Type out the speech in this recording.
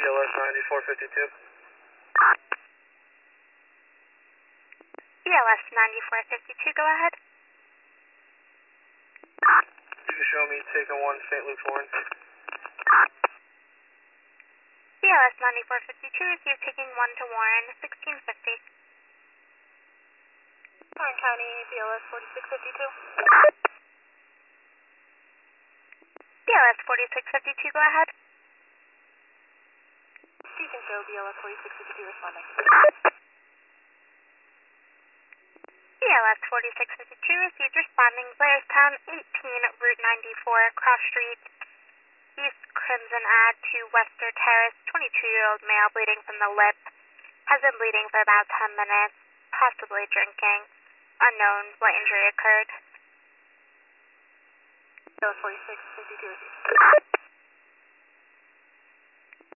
BLS 9452. BLS 9452, go ahead. You show me taking 1 St. Luke's Warren. BLS 9452, receive taking 1 to Warren, 1650. Warren County, BLS 4652. BLS 4652, go ahead. Beacon show, BLS 4652 responding. BLS 4652, received responding, Blairstown 18, Route 94, Cross Street, East Crimson Ave to Wester Terrace, 22-year-old male bleeding from the lip, has been bleeding for about 10 minutes, possibly drinking. Unknown what injury occurred. BLS 4652 received.